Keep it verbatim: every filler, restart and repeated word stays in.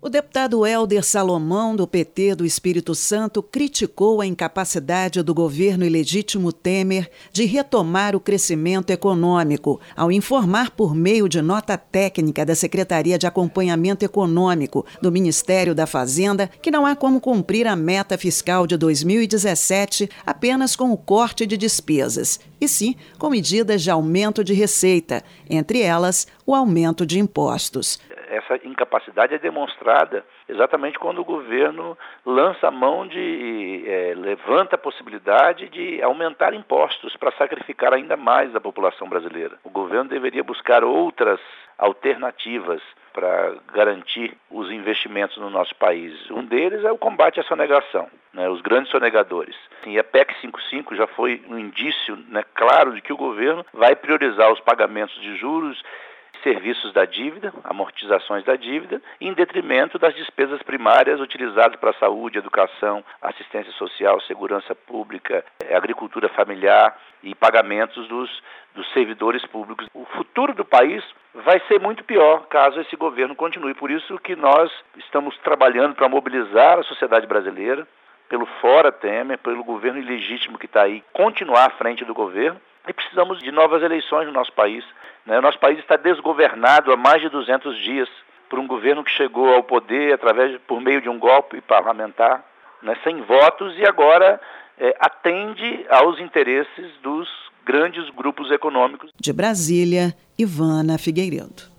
O deputado Hélder Salomão, do P T do Espírito Santo, criticou a incapacidade do governo ilegítimo Temer de retomar o crescimento econômico, ao informar por meio de nota técnica da Secretaria de Acompanhamento Econômico do Ministério da Fazenda que não há como cumprir a meta fiscal de dois mil e dezessete apenas com o corte de despesas, e sim com medidas de aumento de receita, entre elas o aumento de impostos. Essa incapacidade é demonstrada exatamente quando o governo lança a mão de, é, levanta a possibilidade de aumentar impostos para sacrificar ainda mais a população brasileira. O governo deveria buscar outras alternativas para garantir os investimentos no nosso país. Um deles é o combate à sonegação, né, os grandes sonegadores. E a P E C cinquenta e cinco já foi um indício, né, claro de que o governo vai priorizar os pagamentos de juros, serviços da dívida, amortizações da dívida, em detrimento das despesas primárias utilizadas para saúde, educação, assistência social, segurança pública, agricultura familiar e pagamentos dos, dos servidores públicos. O futuro do país vai ser muito pior caso esse governo continue. Por isso que nós estamos trabalhando para mobilizar a sociedade brasileira, pelo fora Temer, pelo governo ilegítimo que está aí, continuar à frente do governo. E precisamos de novas eleições no nosso país. Né? O nosso país está desgovernado há mais de duzentos dias por um governo que chegou ao poder através, por meio de um golpe parlamentar, né, sem votos, e agora é, atende aos interesses dos grandes grupos econômicos. De Brasília, Ivana Figueiredo.